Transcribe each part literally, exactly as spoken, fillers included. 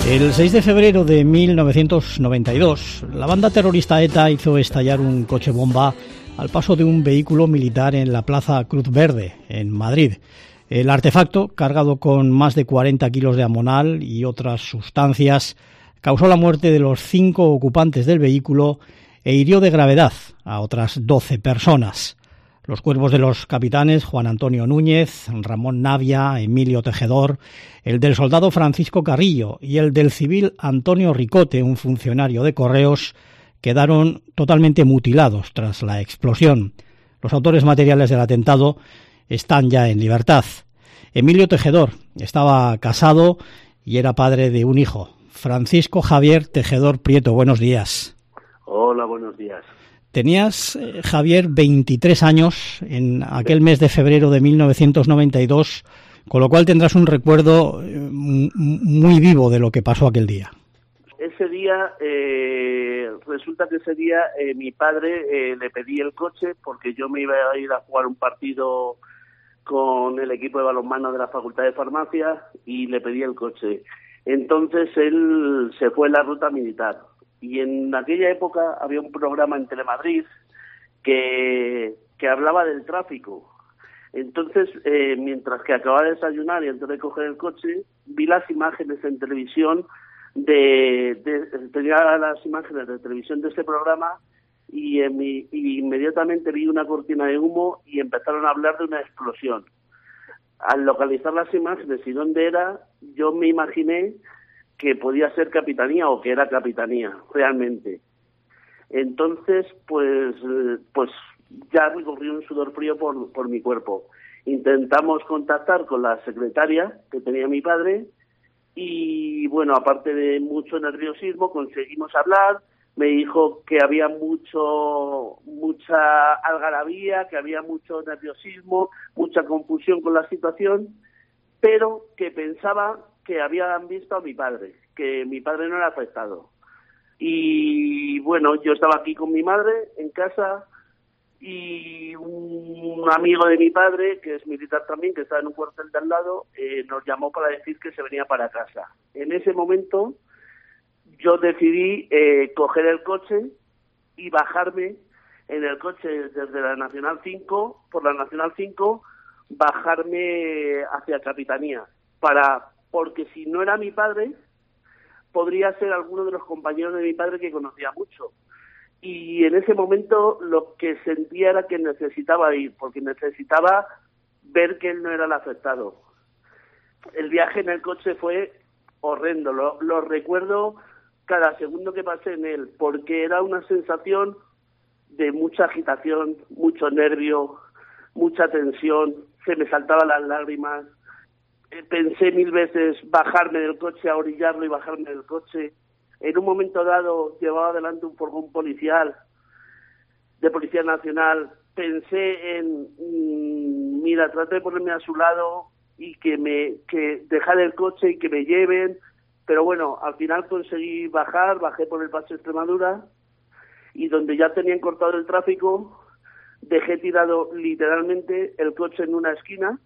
El seis de febrero de mil novecientos noventa y dos, la banda terrorista ETA hizo estallar un coche bomba al paso de un vehículo militar en la Plaza Cruz Verde, en Madrid. El artefacto, cargado con más de cuarenta kilos de amonal y otras sustancias, causó la muerte de los cinco ocupantes del vehículo e hirió de gravedad a otras doce personas. Los cuerpos de los capitanes Juan Antonio Núñez, Ramón Navia, Emilio Tejedor, el del soldado Francisco Carrillo y el del civil Antonio Ricote, un funcionario de Correos, quedaron totalmente mutilados tras la explosión. Los autores materiales del atentado están ya en libertad. Emilio Tejedor estaba casado y era padre de un hijo. Francisco Javier Tejedor Prieto, buenos días. Hola, buenos días. Tenías, eh, Javier, veintitrés años en aquel mes de febrero de mil novecientos noventa y dos, con lo cual tendrás un recuerdo eh, muy vivo de lo que pasó aquel día. Ese día, eh, resulta que ese día eh, mi padre eh, le pedí el coche porque yo me iba a ir a jugar un partido con el equipo de balonmano de la Facultad de Farmacia y le pedí el coche. Entonces él se fue en la ruta militar. Y en aquella época había un programa en Telemadrid que, que hablaba del tráfico. Entonces, eh, mientras que acababa de desayunar y antes de coger el coche, vi las imágenes en televisión de, de tenía las imágenes de televisión de ese programa y, en mi, y inmediatamente vi una cortina de humo y empezaron a hablar de una explosión. Al localizar las imágenes y dónde era, yo me imaginé que podía ser Capitanía o que era Capitanía, realmente. Entonces, pues pues ya me corrió un sudor frío por, por mi cuerpo. Intentamos contactar con la secretaria que tenía mi padre y, bueno, aparte de mucho nerviosismo, conseguimos hablar. Me dijo que había mucho mucha algarabía, que había mucho nerviosismo, mucha confusión con la situación, pero que pensaba que habían visto a mi padre, que mi padre no era afectado. Y bueno, yo estaba aquí con mi madre en casa y un amigo de mi padre, que es militar también, que está en un cuartel de al lado, eh, nos llamó para decir que se venía para casa. En ese momento yo decidí eh, coger el coche y bajarme en el coche desde la Nacional cinco, por la Nacional cinco, bajarme hacia Capitanía, para porque si no era mi padre, podría ser alguno de los compañeros de mi padre que conocía mucho. Y en ese momento lo que sentía era que necesitaba ir, porque necesitaba ver que él no era el afectado. El viaje en el coche fue horrendo, lo, lo recuerdo cada segundo que pasé en él, porque era una sensación de mucha agitación, mucho nervio, mucha tensión, se me saltaban las lágrimas. Pensé mil veces bajarme del coche, a orillarlo y bajarme del coche. En un momento dado llevaba adelante un furgón policial, de Policía Nacional. Pensé en, mmm, mira, traté de ponerme a su lado y que me que dejar el coche y que me lleven. Pero bueno, al final conseguí bajar, bajé por el Paso Extremadura y donde ya tenían cortado el tráfico, dejé tirado literalmente el coche en una esquina.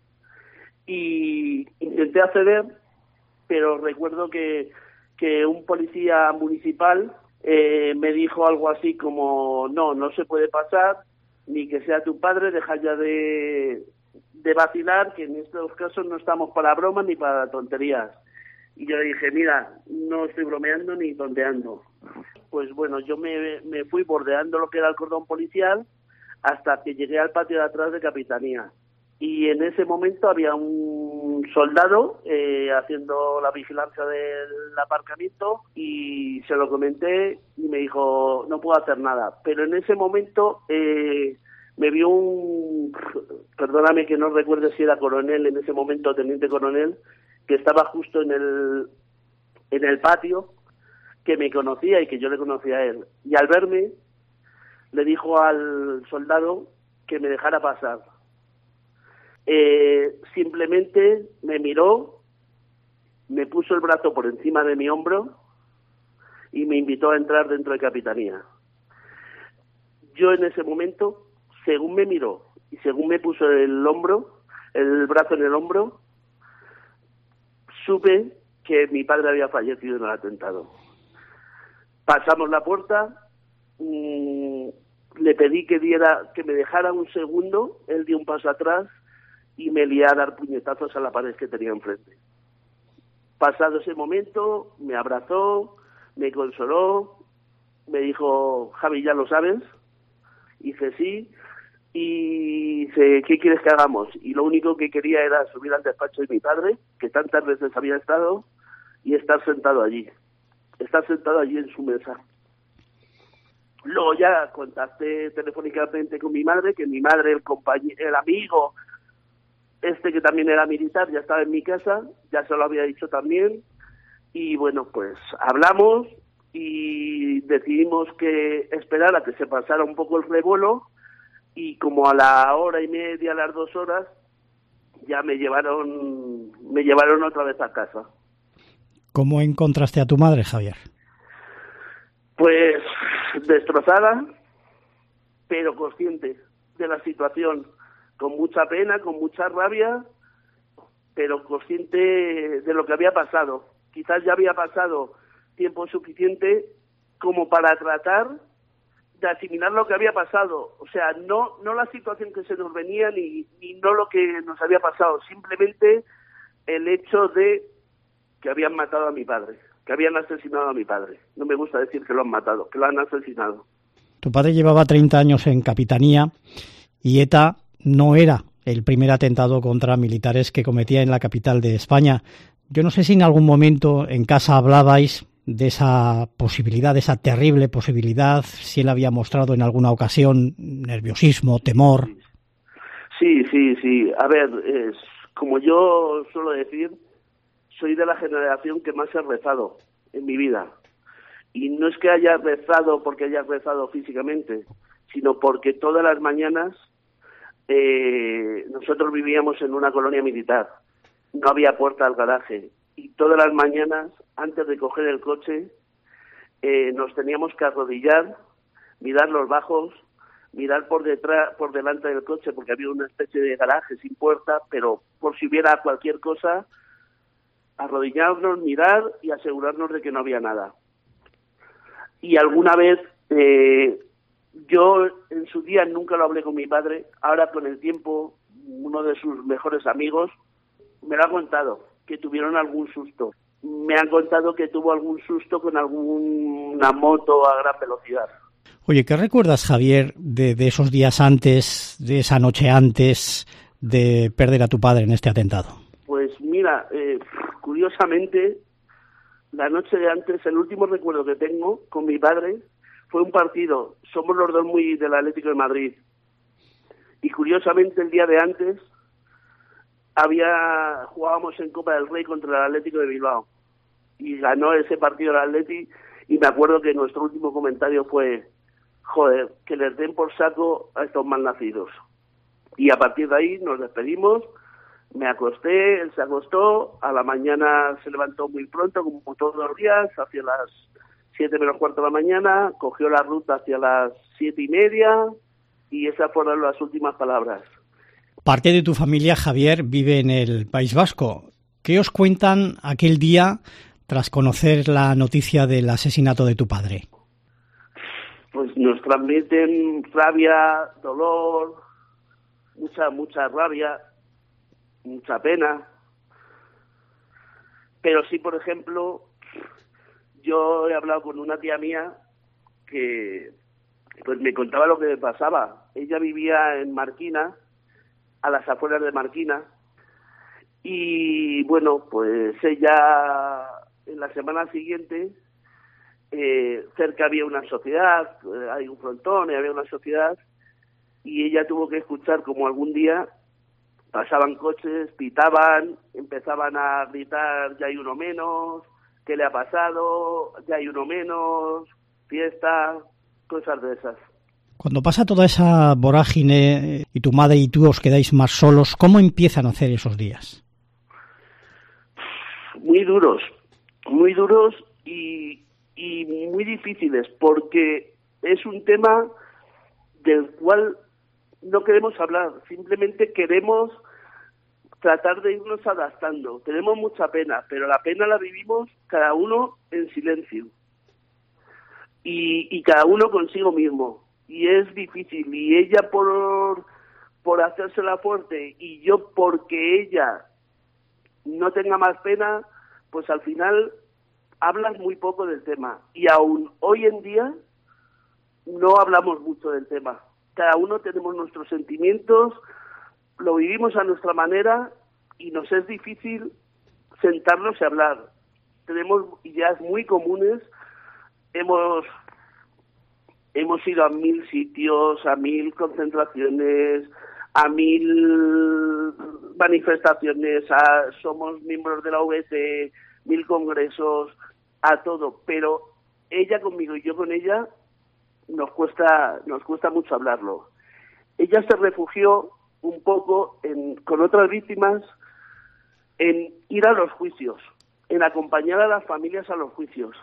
Y intenté acceder, pero recuerdo que, que un policía municipal eh, me dijo algo así como no, no se puede pasar, ni que sea tu padre, deja ya de, de vacilar, que en estos casos no estamos para bromas ni para tonterías. Y yo le dije, mira, no estoy bromeando ni tonteando. Pues bueno, yo me, me fui bordeando lo que era el cordón policial hasta que llegué al patio de atrás de Capitanía. Y en ese momento había un soldado eh, haciendo la vigilancia del aparcamiento y se lo comenté y me dijo, no puedo hacer nada. Pero en ese momento eh, me vio un, perdóname que no recuerde si era coronel en ese momento, teniente coronel, que estaba justo en el, en el patio, que me conocía y que yo le conocía a él. Y al verme, le dijo al soldado que me dejara pasar. Eh, simplemente me miró, me puso el brazo por encima de mi hombro y me invitó a entrar dentro de Capitanía. Yo en ese momento, según me miró y según me puso el hombro, el brazo en el hombro, supe que mi padre había fallecido en el atentado. Pasamos la puerta, mmm, le pedí que diera, que me dejara un segundo, él dio un paso atrás y me lié a dar puñetazos a la pared que tenía enfrente. Pasado ese momento, me abrazó, me consoló, me dijo, Javi, ¿ya lo sabes? Hice sí, y dice, ¿qué quieres que hagamos? Y lo único que quería era subir al despacho de mi padre, que tantas veces había estado, y estar sentado allí, estar sentado allí en su mesa. Luego ya contacté telefónicamente con mi madre, que mi madre, el compañero, el amigo, este que también era militar, ya estaba en mi casa, ya se lo había dicho también, y bueno, pues hablamos y decidimos que esperar a que se pasara un poco el revuelo, y como a la hora y media, a las dos horas, ya me llevaron, me llevaron otra vez a casa. ¿Cómo encontraste a tu madre, Javier? Pues destrozada, pero consciente de la situación, con mucha pena, con mucha rabia, pero consciente de lo que había pasado. Quizás ya había pasado tiempo suficiente como para tratar de asimilar lo que había pasado. O sea, no no la situación que se nos venía ni, ni no lo que nos había pasado, simplemente el hecho de que habían matado a mi padre, que habían asesinado a mi padre. No me gusta decir que lo han matado, que lo han asesinado. Tu padre llevaba treinta años en Capitanía y ETA no era el primer atentado contra militares que cometía en la capital de España. Yo no sé si en algún momento en casa hablabais de esa posibilidad, de esa terrible posibilidad, si él había mostrado en alguna ocasión nerviosismo, temor. Sí, sí, sí. A ver, es, como yo suelo decir, soy de la generación que más he rezado en mi vida. Y no es que haya rezado porque haya rezado físicamente, sino porque todas las mañanas eh, nosotros vivíamos en una colonia militar. No había puerta al garaje. Y todas las mañanas, antes de coger el coche, eh, nos teníamos que arrodillar, mirar los bajos, mirar por detrás, por delante del coche, porque había una especie de garaje sin puerta, pero por si hubiera cualquier cosa, arrodillarnos, mirar y asegurarnos de que no había nada. Y alguna vez, eh, yo en su día nunca lo hablé con mi padre, ahora con el tiempo, uno de sus mejores amigos me lo ha contado, que tuvieron algún susto. Me han contado que tuvo algún susto con alguna moto a gran velocidad. Oye, ¿qué recuerdas, Javier, de, de esos días antes, de esa noche antes de perder a tu padre en este atentado? Pues mira, eh, curiosamente, la noche de antes, el último recuerdo que tengo con mi padre fue un partido. Somos los dos muy del Atlético de Madrid. Y curiosamente, el día de antes, había jugábamos en Copa del Rey contra el Atlético de Bilbao. Y ganó ese partido el Atleti. Y me acuerdo que nuestro último comentario fue: joder, que les den por saco a estos malnacidos. Y a partir de ahí nos despedimos. Me acosté, él se acostó, a la mañana se levantó muy pronto, como todos los días, hacia las siete menos cuarto de la mañana, cogió la ruta hacia las siete y media, y esas fueron las últimas palabras. Parte de tu familia, Javier, vive en el País Vasco. ¿Qué os cuentan aquel día tras conocer la noticia del asesinato de tu padre? Pues nos transmiten rabia, dolor, mucha, mucha rabia, mucha pena. Pero sí, por ejemplo, yo he hablado con una tía mía que pues me contaba lo que me pasaba. Ella vivía en Marquina, a las afueras de Marquina, y bueno, pues ella en la semana siguiente, eh, cerca había una sociedad, eh, hay un frontón y había una sociedad, y ella tuvo que escuchar como algún día pasaban coches, pitaban, empezaban a gritar: ya hay uno menos, ¿qué le ha pasado? Ya hay uno menos, fiesta, cosas de esas. Cuando pasa toda esa vorágine y tu madre y tú os quedáis más solos, ¿cómo empiezan a hacer esos días? Muy duros, muy duros y, y muy difíciles, porque es un tema del cual no queremos hablar, simplemente queremos tratar de irnos adaptando. Tenemos mucha pena, pero la pena la vivimos cada uno en silencio. Y, y cada uno consigo mismo. Y es difícil. Y ella por, por hacérsela fuerte y yo porque ella no tenga más pena, pues al final hablas muy poco del tema. Y aún hoy en día no hablamos mucho del tema. Cada uno tenemos nuestros sentimientos, lo vivimos a nuestra manera y nos es difícil sentarnos y hablar. Tenemos ideas muy comunes, hemos hemos ido a mil sitios, a mil concentraciones, a mil manifestaciones, a, somos miembros de la U B C, mil congresos, a todo, pero ella conmigo y yo con ella nos cuesta nos cuesta mucho hablarlo. Ella se refugió un poco en, con otras víctimas en ir a los juicios, en acompañar a las familias a los juicios,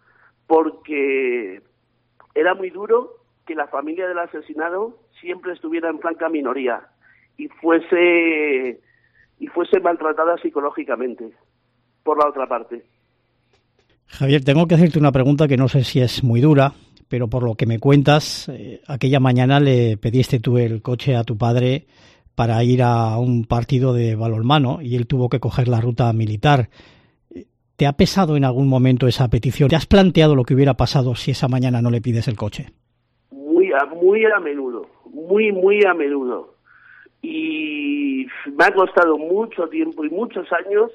porque era muy duro que la familia del asesinado siempre estuviera en franca minoría y fuese y fuese maltratada psicológicamente por la otra parte. Javier, tengo que hacerte una pregunta que no sé si es muy dura, pero por lo que me cuentas, eh, aquella mañana le pediste tú el coche a tu padre para ir a un partido de balonmano y él tuvo que coger la ruta militar. ¿Te ha pesado en algún momento esa petición? ¿Te has planteado lo que hubiera pasado si esa mañana no le pides el coche? Muy a, muy a menudo, muy, muy a menudo. Y me ha costado mucho tiempo y muchos años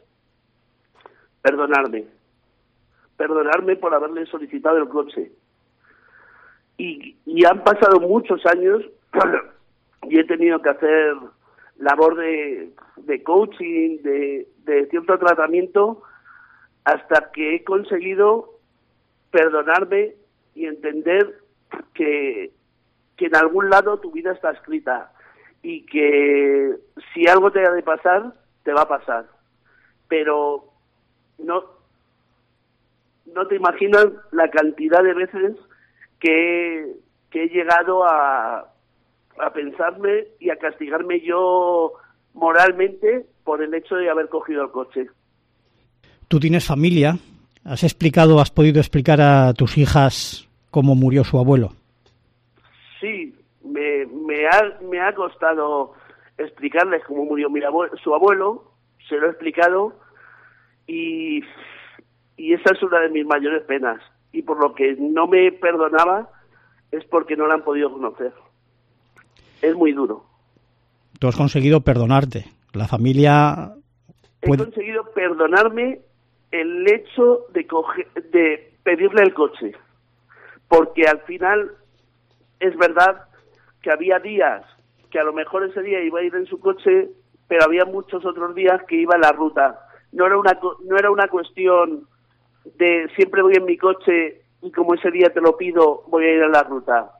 perdonarme. Perdonarme por haberle solicitado el coche. Y, y han pasado muchos años y he tenido que hacer labor de, de coaching, de, de cierto tratamiento, hasta que he conseguido perdonarme y entender que, que en algún lado tu vida está escrita y que si algo te ha de pasar, te va a pasar. Pero no, no te imaginas la cantidad de veces que, que he llegado a, a pensarme y a castigarme yo moralmente por el hecho de haber cogido el coche. Tú tienes familia. ¿Has explicado, has podido explicar a tus hijas cómo murió su abuelo? Sí, me, me, ha, me ha costado explicarles cómo murió mi abuelo, su abuelo, se lo he explicado y, y esa es una de mis mayores penas. Y por lo que no me perdonaba es porque no la han podido conocer. Es muy duro. Tú has conseguido perdonarte. La familia puede... He conseguido perdonarme el hecho de, coger, de pedirle el coche. Porque al final es verdad que había días que a lo mejor ese día iba a ir en su coche, pero había muchos otros días que iba en la ruta. No era una, no era una cuestión de siempre voy en mi coche y como ese día te lo pido, voy a ir a la ruta.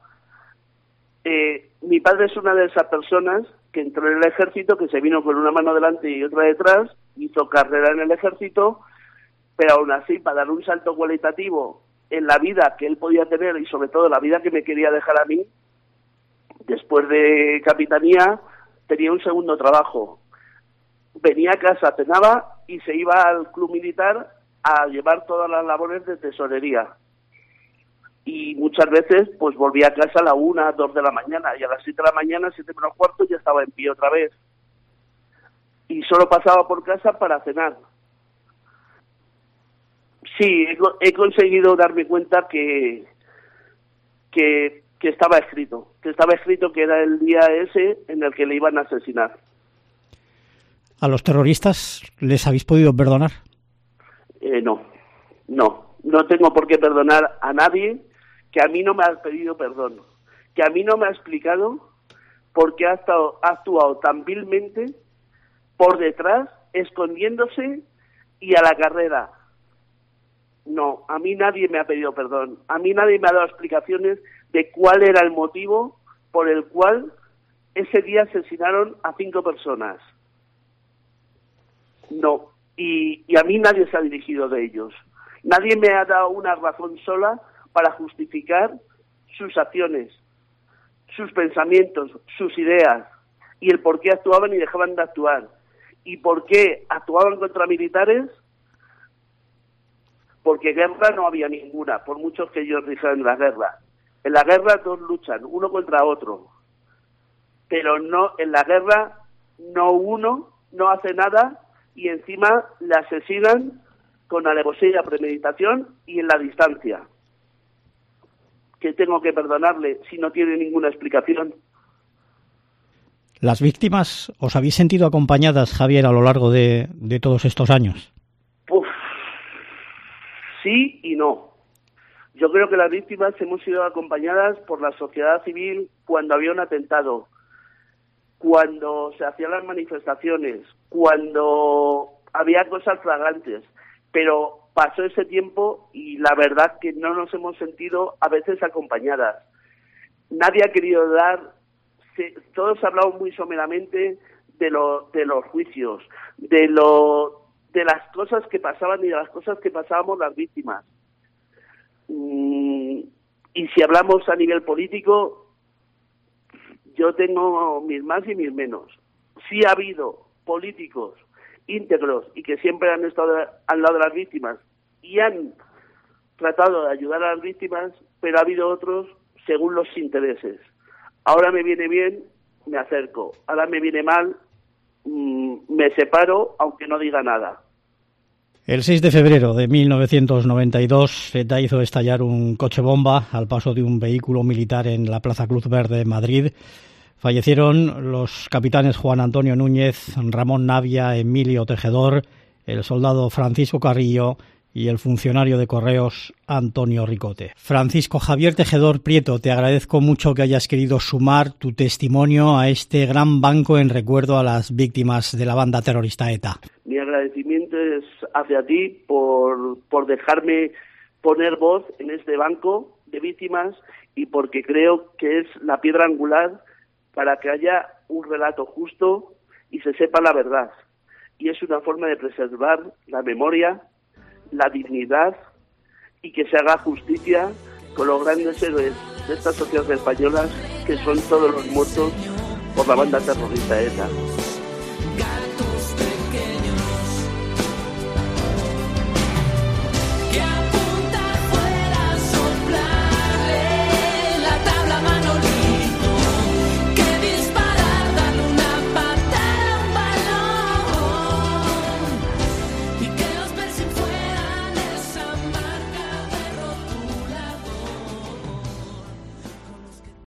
Eh, mi padre es una de esas personas que entró en el ejército, que se vino con una mano delante y otra detrás, hizo carrera en el ejército, pero aún así, para dar un salto cualitativo en la vida que él podía tener y sobre todo la vida que me quería dejar a mí, después de capitanía, tenía un segundo trabajo. Venía a casa, cenaba y se iba al club militar a llevar todas las labores de tesorería. Y muchas veces pues volvía a casa a la una, dos de la mañana, y a las siete de la mañana, siete menos cuarto, ya estaba en pie otra vez. Y solo pasaba por casa para cenar. Sí, he, he conseguido darme cuenta que, que, que estaba escrito, que estaba escrito que era el día ese en el que le iban a asesinar. ¿A los terroristas les habéis podido perdonar? Eh, no, no, no tengo por qué perdonar a nadie que a mí no me ha pedido perdón, que a mí no me ha explicado por qué ha, estado, ha actuado tan vilmente por detrás, escondiéndose y a la carrera. No, a mí nadie me ha pedido perdón, a mí nadie me ha dado explicaciones de cuál era el motivo por el cual ese día asesinaron a cinco personas. No, y, y a mí nadie se ha dirigido de ellos. Nadie me ha dado una razón sola para justificar sus acciones, sus pensamientos, sus ideas y el por qué actuaban y dejaban de actuar. ¿Y por qué actuaban contra militares? Porque guerra no había ninguna, por muchos que ellos dijeran en la guerra. En la guerra dos luchan, uno contra otro. Pero no, en la guerra no uno no hace nada y encima le asesinan con alevosía, premeditación y en la distancia. ¿Qué tengo que perdonarle si no tiene ninguna explicación? ¿Las víctimas os habéis sentido acompañadas, Javier, a lo largo de, de todos estos años? Uf, sí y no. Yo creo que las víctimas hemos sido acompañadas por la sociedad civil cuando había un atentado, cuando se hacían las manifestaciones, cuando había cosas flagrantes, pero pasó ese tiempo y la verdad que no nos hemos sentido a veces acompañadas. Nadie ha querido dar, se, todos hablamos muy someramente de, lo, de los juicios, de, lo, de las cosas que pasaban y de las cosas que pasábamos las víctimas. Mm, y si hablamos a nivel político, yo tengo mis más y mis menos. Sí ha habido políticos íntegros y que siempre han estado al lado de las víctimas y han tratado de ayudar a las víctimas, pero ha habido otros según los intereses. Ahora me viene bien, me acerco. Ahora me viene mal, mmm, me separo, aunque no diga nada. El seis de febrero de mil novecientos noventa y dos, ETA hizo estallar un coche bomba al paso de un vehículo militar en la Plaza Cruz Verde de Madrid. Fallecieron los capitanes Juan Antonio Núñez, Ramón Navia, Emilio Tejedor, el soldado Francisco Carrillo y el funcionario de correos Antonio Ricote. Francisco Javier Tejedor Prieto, te agradezco mucho que hayas querido sumar tu testimonio a este gran banco en recuerdo a las víctimas de la banda terrorista ETA. Mi agradecimiento es hacia ti por, por dejarme poner voz en este banco de víctimas y porque creo que es la piedra angular para que haya un relato justo y se sepa la verdad. Y es una forma de preservar la memoria, la dignidad y que se haga justicia con los grandes héroes de estas sociedades españolas que son todos los muertos por la banda terrorista ETA.